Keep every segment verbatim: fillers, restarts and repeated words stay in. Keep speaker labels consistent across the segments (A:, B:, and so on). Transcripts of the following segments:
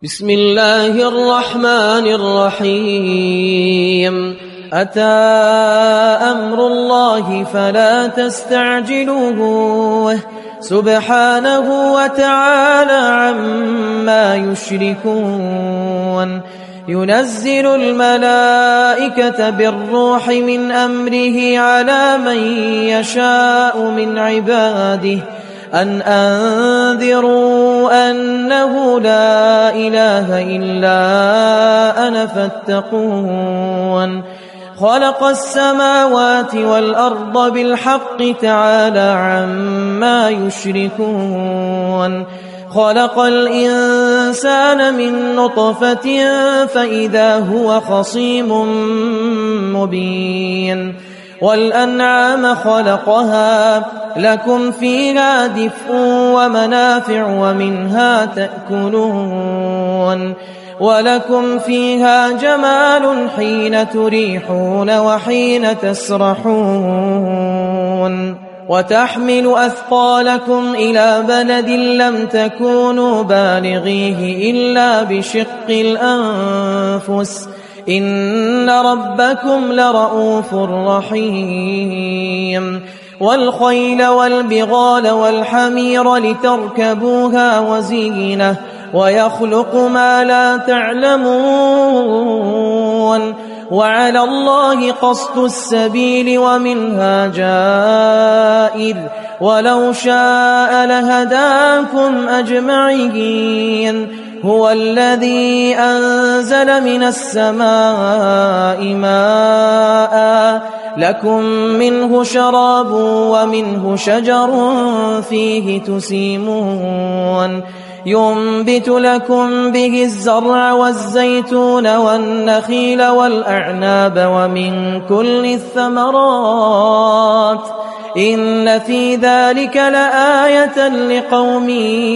A: بسم الله الرحمن الرحيم أتى أمر الله فلا تستعجلوه سبحانه وتعالى عما يشركون ينزل الملائكة بالروح من أمره على من يشاء من عباده أن أنذروا أنه لا إله إلا أنا فاتقون خلق السماوات والأرض بالحق تعالى عما يشركون خلق الإنسان من نطفة فإذا هو خصيم مبين والأنعام خلقها لكم فيها دفء ومنافع ومنها تأكلون ولكم فيها جمال حين تريحون وحين تسرحون وتحمل أثقالكم إلى بلد لم تكونوا بالغيه إلا بشق الأنفس إن ربكم لرؤوف رحيم والخيل والبغال والحمير لتركبوها وزينة ويخلق ما لا تعلمون وعلى الله قصد السبيل ومنها جائر ولو شاء لهداكم أجمعين هو الذي أنزل من السماء ماء لكم منه شراب ومنه شجر فيه تسيمون ينبت لكم به الزرع والزيتون والنخيل والأعناب ومن كل الثمرات إن في ذلك لآية لقوم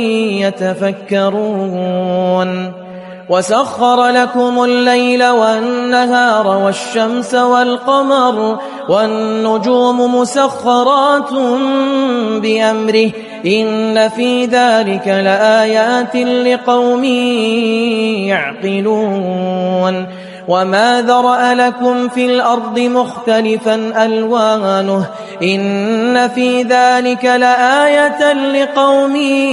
A: يتفكرون وسخر لكم الليل والنهار والشمس والقمر والنجوم مسخرات بأمره إن في ذلك لآيات لقوم يعقلون وما ذرأ لكم في الأرض مختلفا ألوانه إن في ذلك لآية لقوم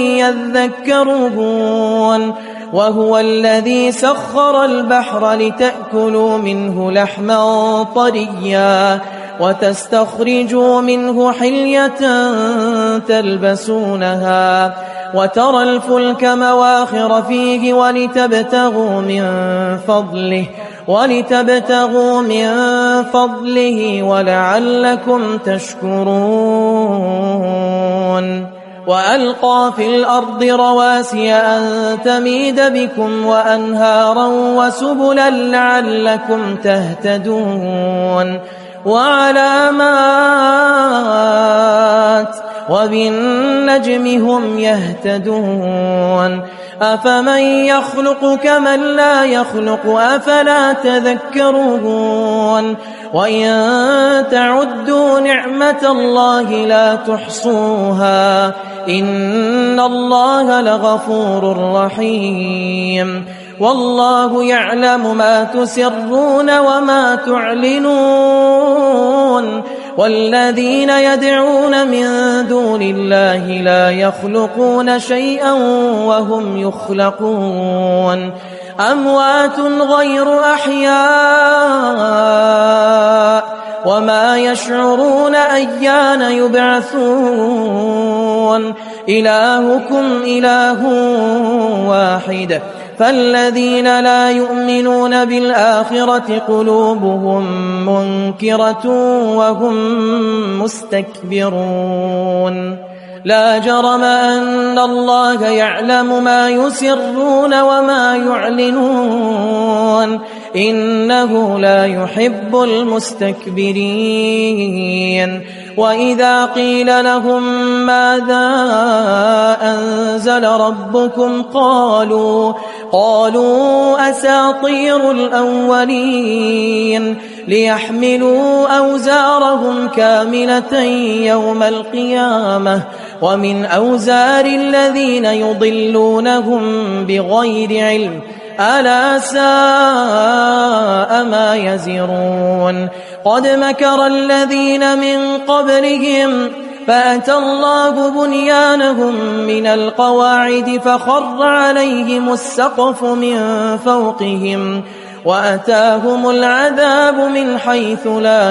A: يذكرون وهو الذي سخر البحر لتأكلوا منه لحما طريا وتستخرجوا منه حلية تلبسونها وترى الفلك مواخر فيه ولتبتغوا من فضله ولتبتغوا من فضله ولعلكم تشكرون وألقى في الأرض رواسي أن تميد بكم وأنهارا وسبلا لعلكم تهتدون وعلامات وبالنجم هم يهتدون أفمن يخلق كمن لا يخلق أفلا تذكرون وإن تعدوا نعمة الله لا تحصوها إن الله لغفور رحيم والله يعلم ما تسرون وما تعلنون والذين يدعون من دون الله لا يخلقون شيئا وهم يخلقون أموات غير أحياء وما يشعرون أيان يبعثون إلهكم إله واحد فالذين لا يؤمنون بالآخرة قلوبهم منكرة وهم مستكبرون لا جرم أن الله يعلم ما يسرون وما يعلنون إنه لا يحب المستكبرين وإذا قيل لهم ماذا أنزل ربكم قالوا قالوا أساطير الأولين ليحملوا أوزارهم كاملة يوم القيامة ومن أوزار الذين يضلونهم بغير علم ألا ساء ما يزرون قد مكر الذين من قبلهم فأتى الله بنيانهم من القواعد فخر عليهم السقف من فوقهم وأتاهم العذاب من حيث لا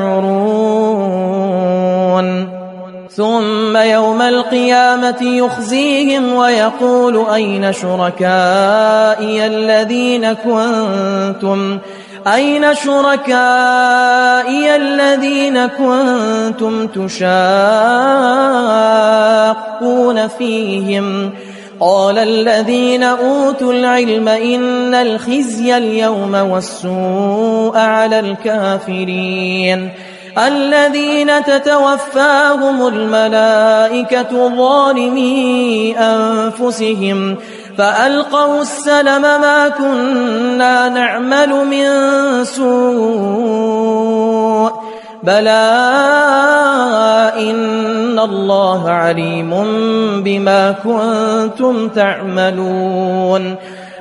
A: يشعرون ثم يوم القيامة يخزيهم ويقول أين شركائي الذين كنتم أين شركائي الذين كنتم تشاقون فيهم قال الذين أوتوا العلم إن الخزي اليوم والسوء على الكافرين الذين تتوفاهم الملائكة ظالمي أنفسهم فألقوا السلم ما كنا نعمل من سوء بلى إن الله عليم بما كنتم تعملون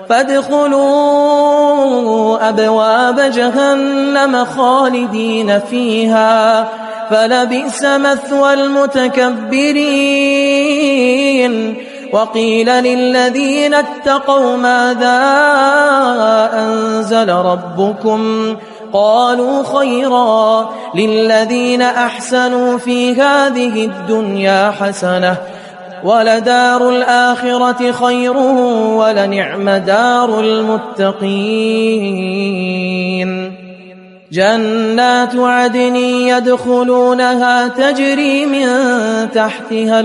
A: فادخلوا أبواب جهنم خالدين فيها فلبئس مثوى المتكبرين وقيل للذين اتقوا ماذا أنزل ربكم قالوا خيرا للذين أحسنوا في هذه الدنيا حسنة ولدار الآخرة خير ولنعم دار المتقين جنات عدن يدخلونها تجري من تحتها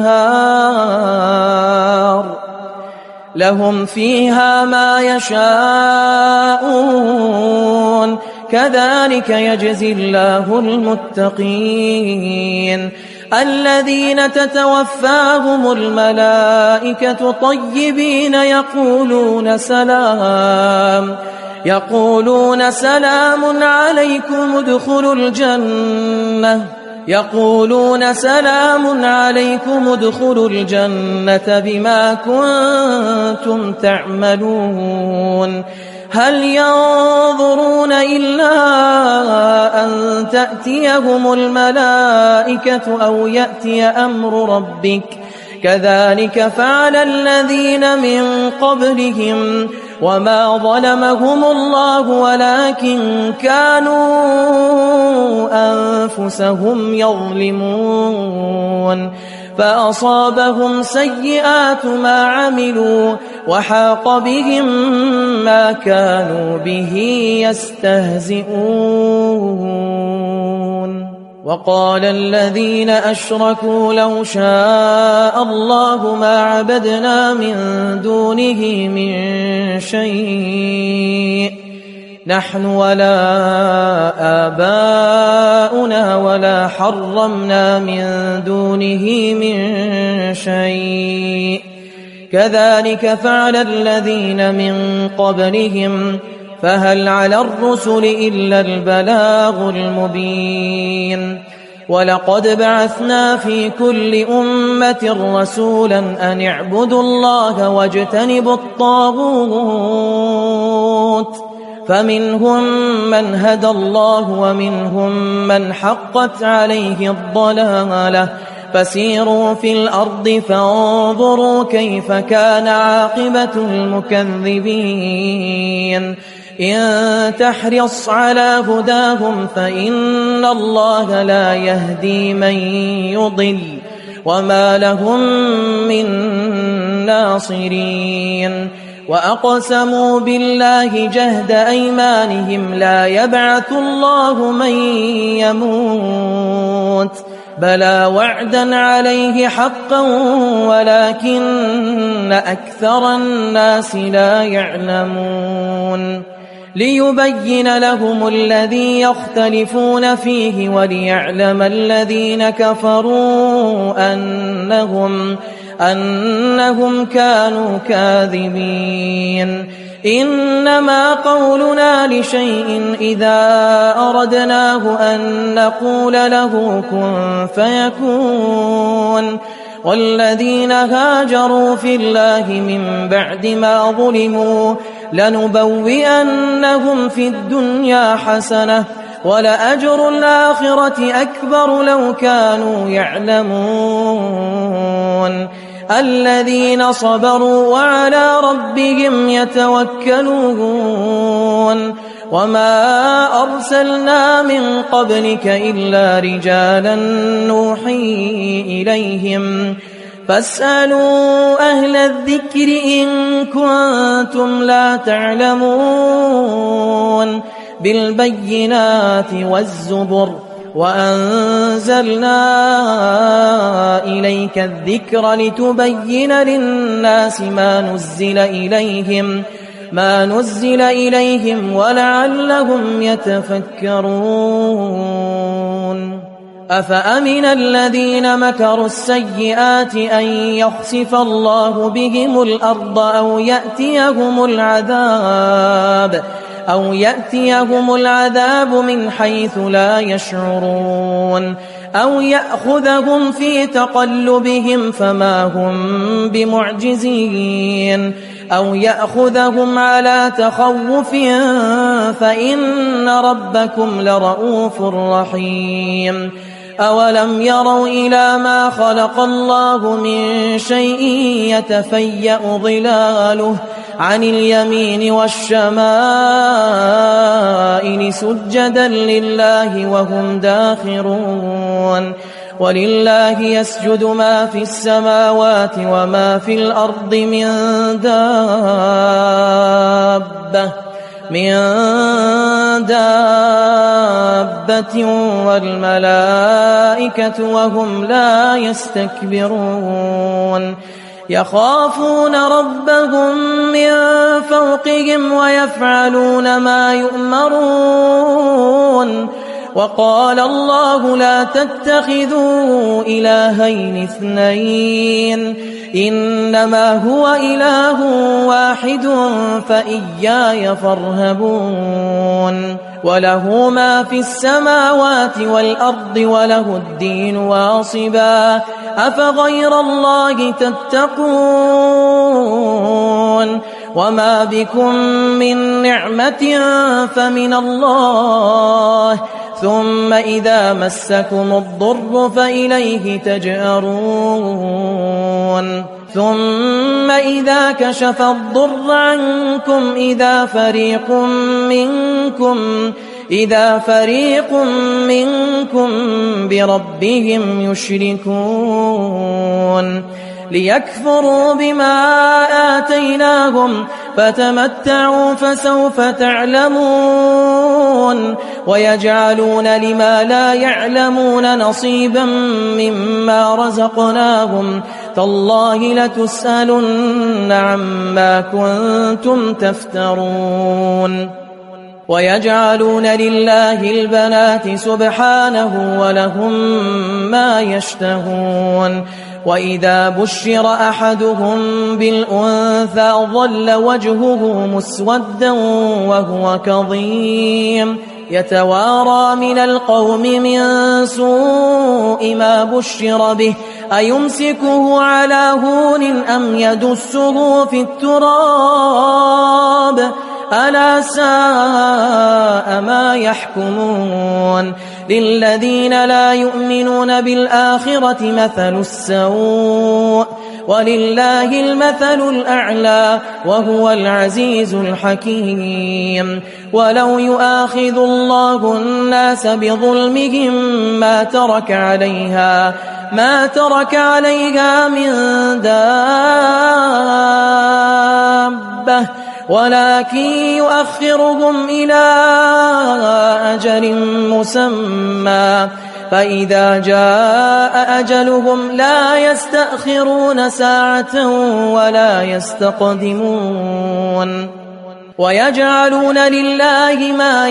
A: الأنهار لهم فيها ما يشاءون كذلك يجزي الله المتقين الذين تتوفاهم الملائكة طيبين يقولون سلام يقولون سلام عليكم ادخلوا الجنة يقولون سلام عليكم ادخلوا الجنة بما كنتم تعملون هل ينظرون إلا أن تأتيهم الملائكة أو يأتي أمر ربك كذلك فعل الذين من قبلهم وما ظلمهم الله ولكن كانوا أنفسهم يظلمون فأصابهم سيئات ما عملوا وحاق بهم ما كانوا به يستهزئون وقال الذين أشركوا لو شاء الله ما عبدنا من دونه من شيء نحن ولا آباؤنا ولا حرمنا من دونه من شيء كذلك فعل الذين من قبلهم فهل على الرسل إلا البلاغ المبين ولقد بعثنا في كل أمة رسولا أن اعبدوا الله واجتنبوا الطاغوت فمنهم من هدى الله ومنهم من حقت عليه الضلالة فسيروا في الأرض فانظروا كيف كان عاقبة المكذبين إن تحرص على هداهم فإن الله لا يهدي من يضل وما لهم من ناصرين وأقسموا بالله جهد أيمانهم لا يبعث الله من يموت بلى وعدا عليه حقا ولكن أكثر الناس لا يعلمون ليبين لهم الذي يختلفون فيه وليعلم الذين كفروا أنهم أنهم كانوا كاذبين إنما قولنا لشيء إذا أردناه أن نقول له كن فيكون والذين هاجروا في الله من بعد ما ظلموا لنبوئنهم في الدنيا حسنة ولأجر الآخرة أكبر لو كانوا يعلمون الذين صبروا وعلى ربهم يتوكلون وما أرسلنا من قبلك إلا رجالا نوحي إليهم فاسألوا أهل الذكر إن كنتم لا تعلمون بالبينات والزبر وأنزلنا إليك الذكر لتبين للناس ما نزل إليهم ما نزل إليهم ولعلهم يتفكرون أفأمن الذين مكروا السيئات أن يخسف الله بهم الأرض أو يأتيهم العذاب أو يأتيهم العذاب من حيث لا يشعرون أو يأخذهم في تقلبهم فما هم بمعجزين أو يأخذهم على تخوف فإن ربكم لرؤوف رحيم أولم يروا إلى ما خلق الله من شيء يتفيأ ظلاله عن اليمين والشمائل سجدا لله وهم داخرون ولله يسجد ما في السماوات وما في الأرض من دابة من دابة والملائكة وهم لا يستكبرون يخافون ربهم من فوقهم ويفعلون ما يؤمرون وقال الله لا تتخذوا إلهين اثنين إنما هو إله واحد فإياي فارهبون وله ما في السماوات والأرض وله الدين واصبا أفغير الله تتقون وما بكم من نعمة فمن الله ثم إذا مسكم الضر فإليه تجأرون ثم إذا كشف الضر عنكم إذا فريق منكم إذا فريق منكم بربهم يشركون ليكفروا بما آتيناهم فتمتعوا فسوف تعلمون ويجعلون لما لا يعلمون نصيبا مما رزقناهم تالله لتسألن عما كنتم تفترون ويجعلون لله البنات سبحانه ولهم ما يشتهون وإذا بشر أحدهم بالأنثى ظل وجهه مسودا وهو كظيم يتوارى من القوم من سوء ما بشر به أيمسكه على هون أم يدسه في التراب ألا ساء ما يحكمون للذين لا يؤمنون بالآخرة مثل السوء ولله المثل الأعلى وهو العزيز الحكيم ولو يؤاخذ الله الناس بظلمهم ما ترك عليها ما ترك عليها من دابة ولكن يؤخرهم إلى أجل مسمى فإذا جاء أجلهم لا يستأخرون ساعة ولا يستقدمون ويجعلون لله ما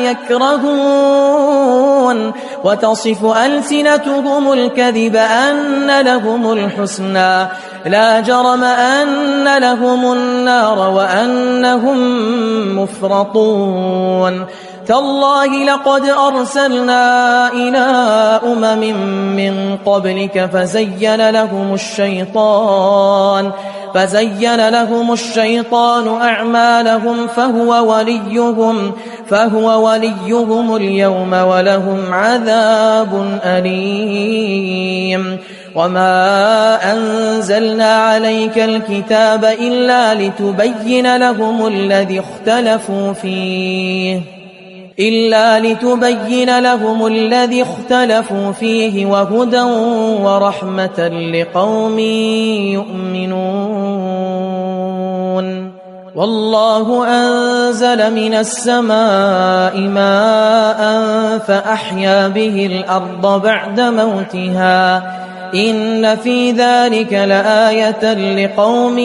A: يكرهون وتصف ألسنتهم الكذب أن لهم الحسنى لا جرم أن لهم النار وأنهم مفرطون تالله لقد أرسلنا إلى أمم من قبلك فزين لهم الشيطان فزين لهم الشيطان أعمالهم فهو وليهم فهو وليهم اليوم ولهم عذاب أليم وما أنزلنا عليك الكتاب إلا لتبين لهم الذي اختلفوا فيه إلا لتبين لهم الذي اختلفوا فيه وهدى ورحمة لقوم يؤمنون والله أنزل من السماء ماء فأحيا به الأرض بعد موتها إن في ذلك لآية لقوم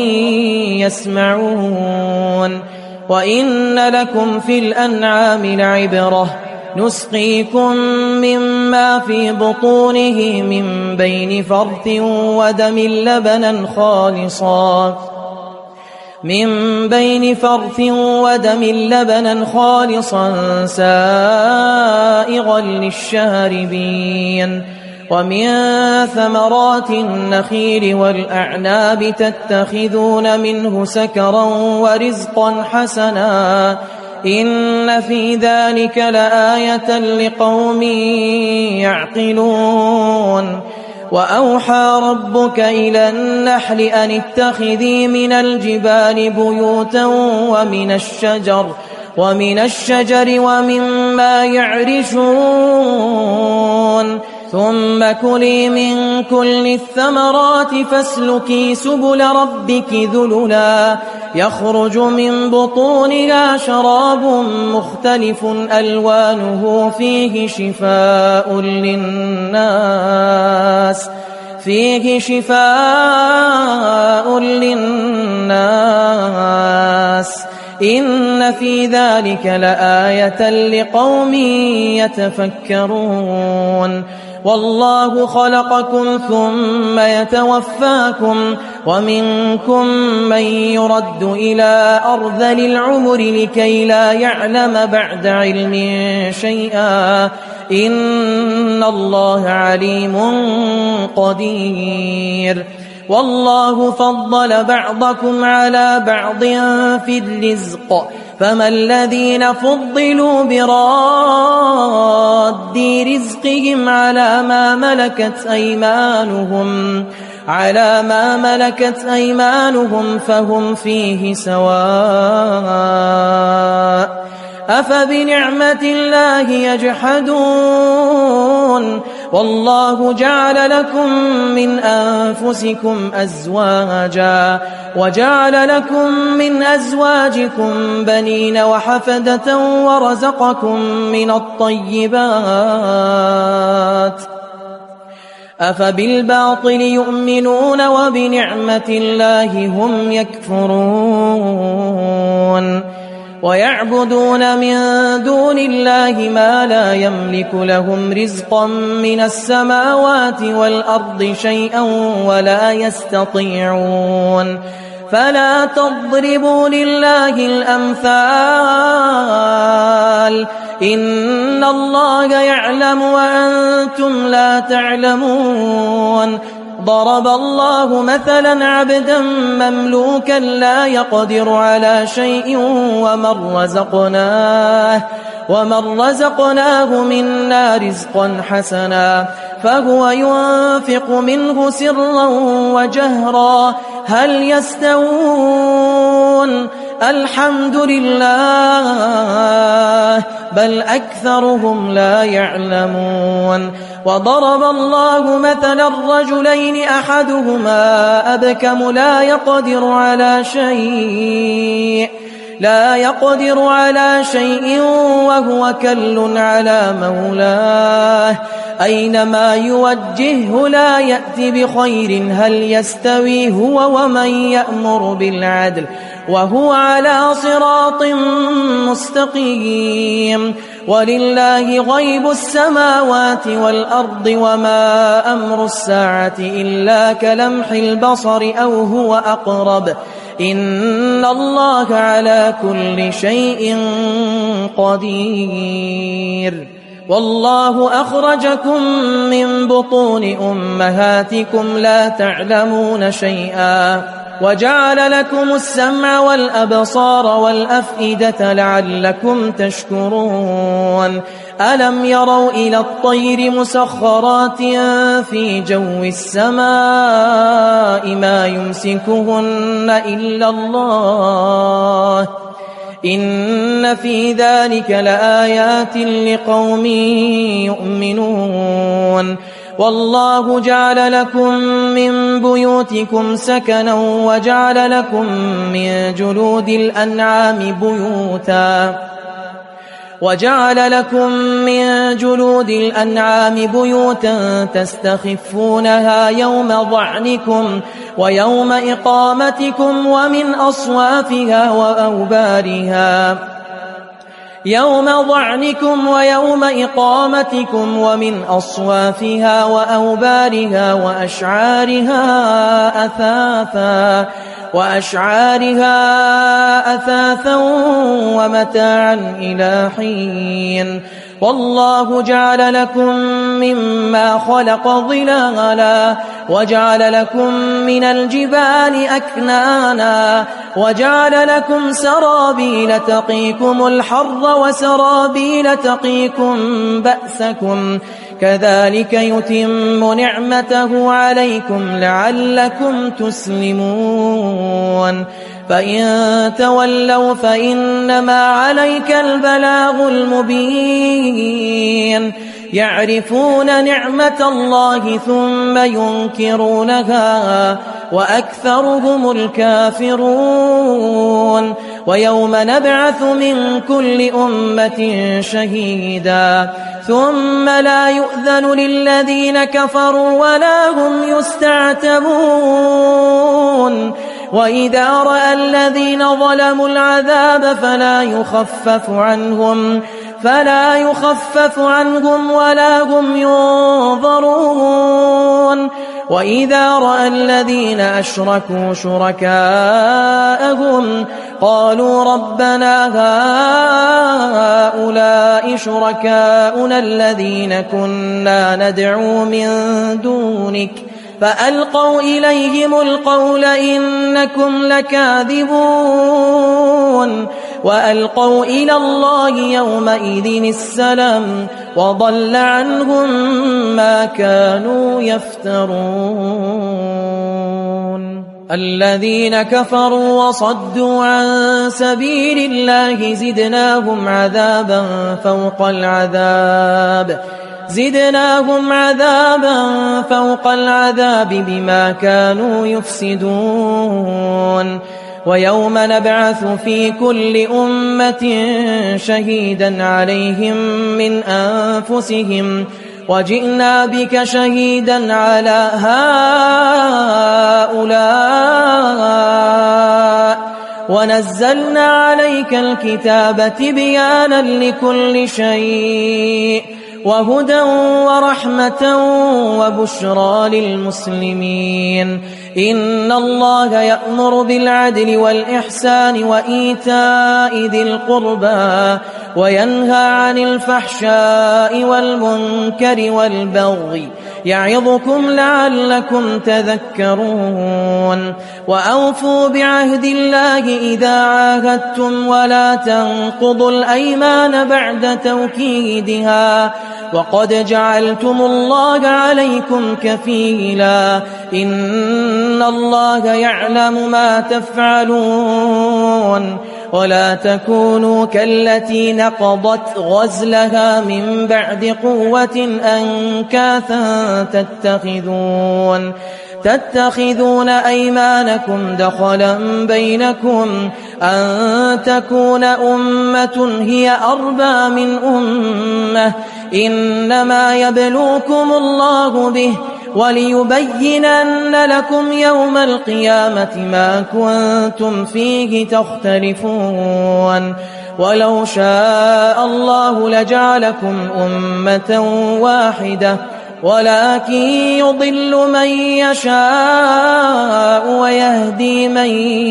A: يسمعون وإن لكم في الأنعام لعبرة نسقيكم مما في بطونه من بين فرث ودم لبنا خالصا من بين فرث ودم لبنا خالصا سائغا للشاربين ومن ثمرات النخيل والأعناب تتخذون منه سكرا ورزقا حسنا إن في ذلك لآية لقوم يعقلون وأوحى ربك إلى النحل أن اتخذي من الجبال بيوتا ومن الشجر ومن الشجر ومما يعرشون ثم كلي من كل الثمرات فاسلكي سبل ربك ذللا يخرج من بطونها شراب مختلف ألوانه فيه شفاء للناس فيه شفاء للناس إن في ذلك لآية لقوم يتفكرون والله خلقكم ثم يتوفاكم ومنكم من يرد إلى أرذل العمر لكي لا يعلم بعد علم شيئا إن الله عليم قدير والله فضل بعضكم على بعض في الرزق فما الذين فضلوا براد رزقهم على ما ملكت أيمانهم على ما ملكت أيمانهم فهم فيه سواء أفبنعمة الله يجحدون والله جعل لكم من أنفسكم أزواجا وجعل لكم من أزواجكم بنين وحفدة ورزقكم من الطيبات أفبالباطل يؤمنون وبنعمة الله هم يكفرون ويعبدون من دون الله ما لا يملك لهم رزقا من السماوات والأرض شيئا ولا يستطيعون فلا تضربوا لله الأمثال إن الله يعلم وأنتم لا تعلمون ضرب الله مثلا عبدا مملوكا لا يقدر على شيء ومن رزقناه ومن رزقناه منا رزقا حسنا فهو ينفق منه سرا وجهرا هل يستوون الحمد لله بل أكثرهم لا يعلمون وضرب الله مثلا الرجلين أحدهما أبكم لا يقدر على شيء لا يقدر على شيء وهو كل على مولاه أينما يوجهه لا يأتي بخير هل يستوي هو ومن يأمر بالعدل وهو على صراط مستقيم ولله غيب السماوات والأرض وما أمر الساعة إلا كلمح البصر أو هو أقرب إن الله على كل شيء قدير. والله أخرجكم من بطون أمهاتكم لا تعلمون شيئا وجعل لكم السمع والأبصار والأفئدة لعلكم تشكرون. ألم يروا إلى الطير مسخرات في جو السماء ما يمسكهن إلا الله إن في ذلك لآيات لقوم يؤمنون. والله جعل لكم من بيوتكم سكنا وجعل لكم من جلود الأنعام بيوتا وجعل لكم من جلود الأنعام بيوتا تستخفونها يوم ضعنكم ويوم إقامتكم ومن أصوافها وأوبارها يوم ضعنكم ويوم إقامتكم ومن أصوافها وأوبارها وأشعارها أثاثا وأشعارها أثاثا ومتاعا إلى حين. والله جعل لكم مما خلق ظلالا وجعل لكم من الجبال أكنانا وجعل لكم سرابيل تقيكم الحر وسرابيل تقيكم بأسكم كذلك يتم نعمته عليكم لعلكم تسلمون. فإن تولوا فإنما عليك البلاغ المبين. يعرفون نعمة الله ثم ينكرونها وأكثرهم الكافرون. ويوم نبعث من كل أمة شهيدا ثم لا يؤذن للذين كفروا ولا هم يستعتبون. وإذا رأى الذين ظلموا العذاب فلا يخفف عنهم فلا يخفف عنهم ولا هم ينظرون. وإذا رأى الذين أشركوا شركاءهم قالوا ربنا هؤلاء شركاؤنا الذين كنا ندعو من دونك فألقوا إليهم القول إنكم لكاذبون. وألقوا إلى الله يومئذ السلام وضل عنهم ما كانوا يفترون. الذين كفروا وصدوا عن سبيل الله زدناهم عذابا فوق العذاب زدناهم عذابا فوق العذاب بما كانوا يفسدون. ويوم نبعث في كل أمة شهيدا عليهم من أنفسهم وجئنا بك شهيدا على هؤلاء ونزلنا عليك الكتاب تبيانا لكل شيء وهدى ورحمة وبشرى للمسلمين. إن الله يأمر بالعدل والإحسان وإيتاء ذي القربى وينهى عن الفحشاء والمنكر والبغي يعظكم لعلكم تذكرون. وأوفوا بعهد الله إذا عاهدتم ولا تنقضوا الأيمان بعد توكيدها وقد جعلتم الله عليكم كفيلا إن الله يعلم ما تفعلون. ولا تكونوا كالتي نقضت غزلها من بعد قوة أنكاثا تتخذون تتخذون أيمانكم دخلا بينكم أن تكون أمة هي أربى من أمة إنما يبلوكم الله به وليبينن لكم يوم القيامة ما كنتم فيه تختلفون. ولو شاء الله لجعلكم أمة واحدة ولكن يضل من يشاء ويهدي من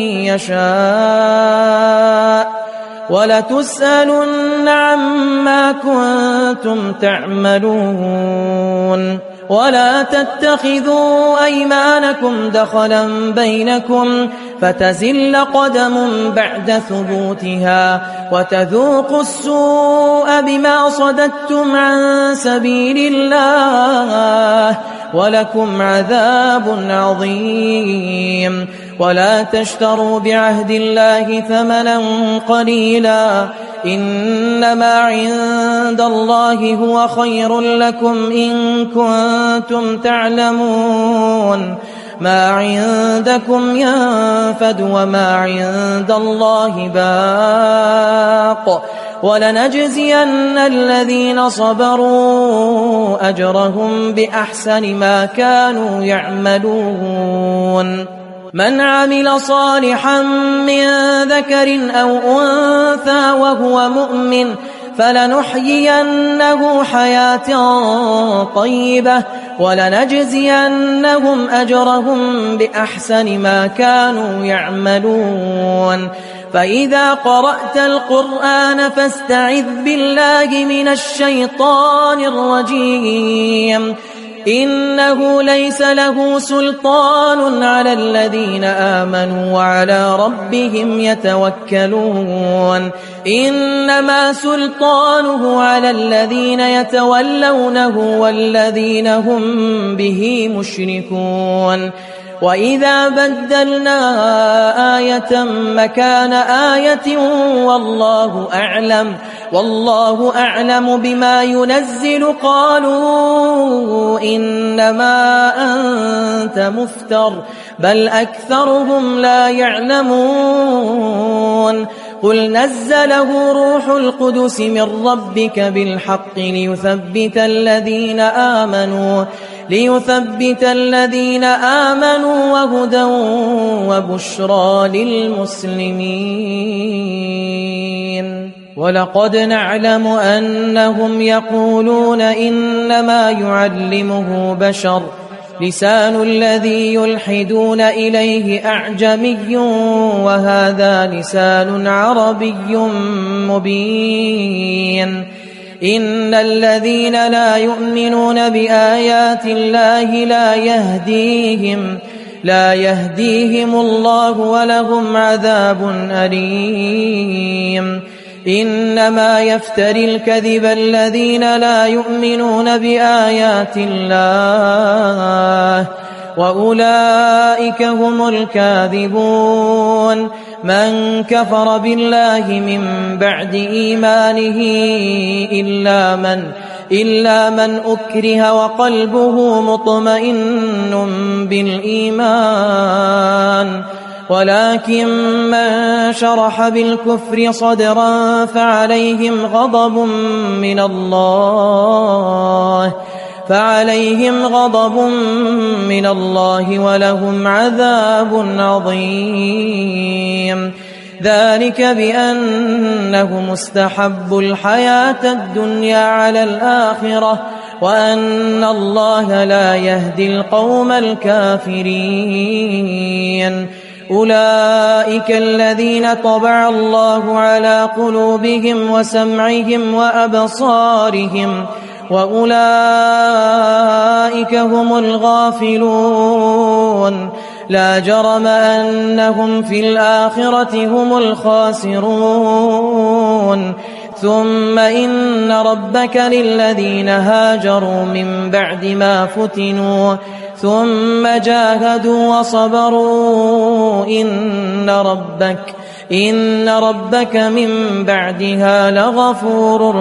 A: يشاء ولتسألن عما كنتم تعملون ولا تتخذوا أيمانكم دخلا بينكم فتزل قدم بعد ثبوتها وتذوقوا السوء بما صددتم عن سبيل الله ولكم عذاب عظيم. ولا تشتروا بعهد الله ثمنا قليلا إنما عند الله هو خير لكم إن كنتم تعلمون. ما عندكم ينفد وما عند الله باق ولنجزين الذين صبروا أجرهم بأحسن ما كانوا يعملون. من عمل صالحا من ذكر أو أنثى وهو مؤمن فلنحيينه حياة طيبة ولنجزينهم أجرهم بأحسن ما كانوا يعملون. فإذا قرأت القرآن فاستعذ بالله من الشيطان الرجيم إنه ليس له سلطان على الذين آمنوا وعلى ربهم يتوكلون. إنما سلطانه على الذين يتولونه والذين هم به مشركون. وإذا بدلنا آية مكان آية والله أعلم والله أعلم بما ينزل قالوا إنما أنت مفتر بل أكثرهم لا يعلمون. قل نزله روح القدس من ربك بالحق ليثبت الذين آمنوا ليثبت الذين آمنوا وهدى وبشرى للمسلمين. ولقد نعلم أنهم يقولون إنما يعلمه بشر لسان الذي يلحدون إليه أعجمي وهذا لسان عربي مبين. إن الذين لا يؤمنون بآيات الله لا يهديهم لا يهديهم الله ولهم عذاب أليم. إنما يفتري الكذب الذين لا يؤمنون بآيات الله وأولئك هم الكاذبون. من كفر بالله من بعد إيمانه إلا من إلا من أكره وقلبه مطمئن بالإيمان ولكن من شرح بالكفر صدرا فعليهم غضب من الله فعليهم غضب من الله ولهم عذاب عظيم. ذلك بأنهم استحبوا الحياة الدنيا على الآخرة وأن الله لا يهدي القوم الكافرين. أولئك الذين طبع الله على قلوبهم وسمعهم وأبصارهم وأولئك هم الغافلون. لا جرم أنهم في الآخرة هم الخاسرون. ثم إن ربك للذين هاجروا من بعد ما فتنوا ثم جاهدوا وصبروا إن ربك إن ربك من بعدها لغفور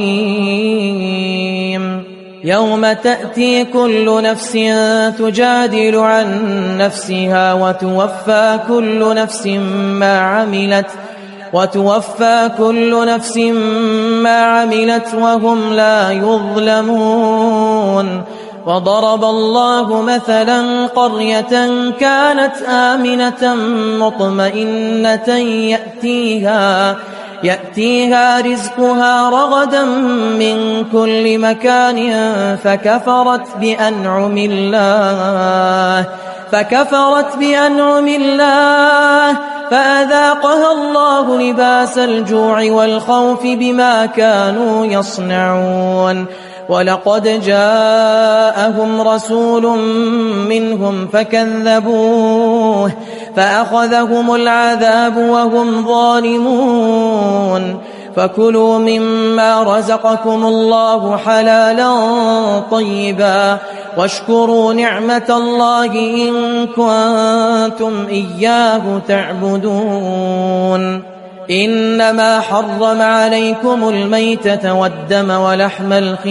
A: رحيم. يوم تأتي كل نفس تجادل عن نفسها وتوفى كل نفس ما عملت وتوفى كل نفس ما عملت وهم لا يظلمون. وضرب الله مثلا قرية كانت آمنة مطمئنة يأتيها يأتيها رزقها رغدا من كل مكان فكفرت بأنعم الله فكفرت بأنعم الله فأذاقها الله لباس الجوع والخوف بما كانوا يصنعون ولقد جاءهم رسول منهم فكذبوه فأخذهم العذاب وهم ظالمون فكلوا مما رزقكم الله حلالا طيبا واشكروا نعمة الله إن كنتم إياه تعبدون إنما حرم عليكم الميتة والدم ولحم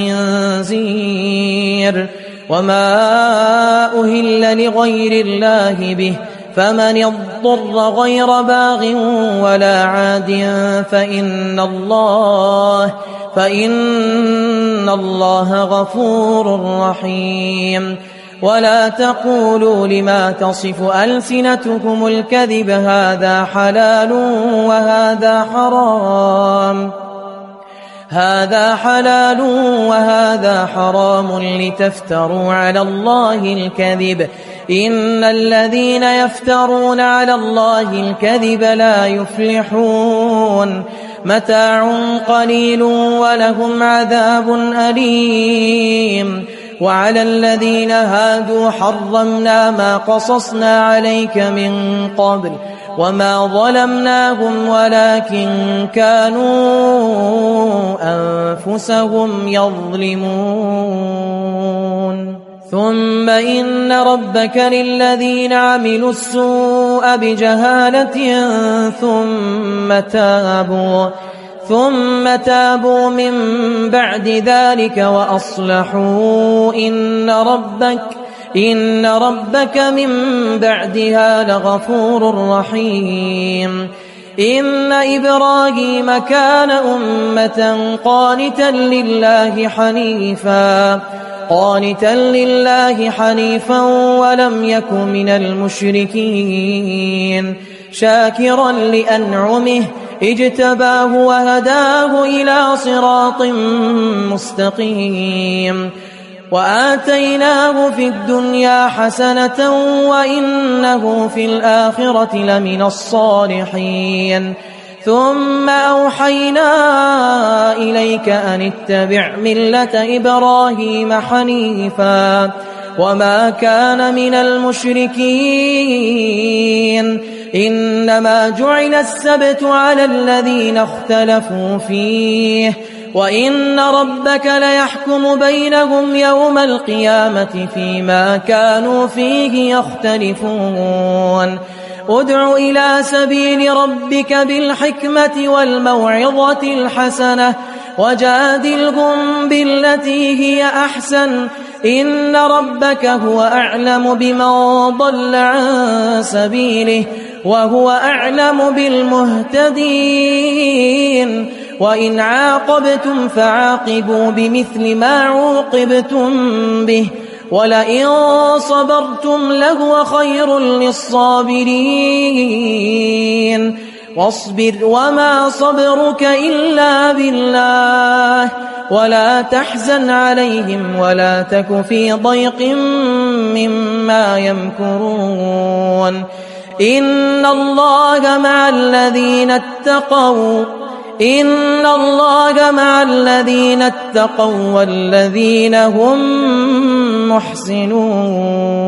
A: الخنزير وما أهل لغير الله به فمن اضطر غير باغ ولا عاد فإن الله فإن الله غفور رحيم ولا تقولوا لما تصف ألسنتكم الكذب هذا حلال وهذا حرام هذا حلال وهذا حرام لتفتروا على الله الكذب إن الذين يفترون على الله الكذب لا يفلحون متاع قليل ولهم عذاب أليم وعلى الذين هادوا حرمنا ما قصصنا عليك من قبل وما ظلمناهم ولكن كانوا أنفسهم يظلمون ثم إن ربك للذين عملوا السوء بجهالة ثم تابوا ثم تابوا من بعد ذلك وأصلحوا إن ربك إن ربك من بعدها لغفور رحيم إن إبراهيم كان أمة قانتا لله حنيفا قانتا لله حنيفا ولم يك من المشركين شاكرا لأنعمه اجتباه وهداه إلى صراط مستقيم وآتيناه في الدنيا حسنة وإنه في الآخرة لمن الصالحين ثم أوحينا إليك أن اتبع ملة إبراهيم حنيفا وما كان من المشركين إنما جعل السبت على الذين اختلفوا فيه وإن ربك ليحكم بينهم يوم القيامة فيما كانوا فيه يختلفون ادع إلى سبيل ربك بالحكمة والموعظة الحسنة وجادلهم بالتي هي أحسن إن ربك هو أعلم بمن ضل عن سبيله وهو أعلم بالمهتدين وإن عاقبتم فعاقبوا بمثل ما عوقبتم به ولئن صبرتم لهو خير للصابرين واصبر وما صبرك إلا بالله ولا تحزن عليهم ولا تك في ضيق مما يمكرون إن الله مع الذين اتقوا إن الله مع الذين اتقوا والذين هم محسنون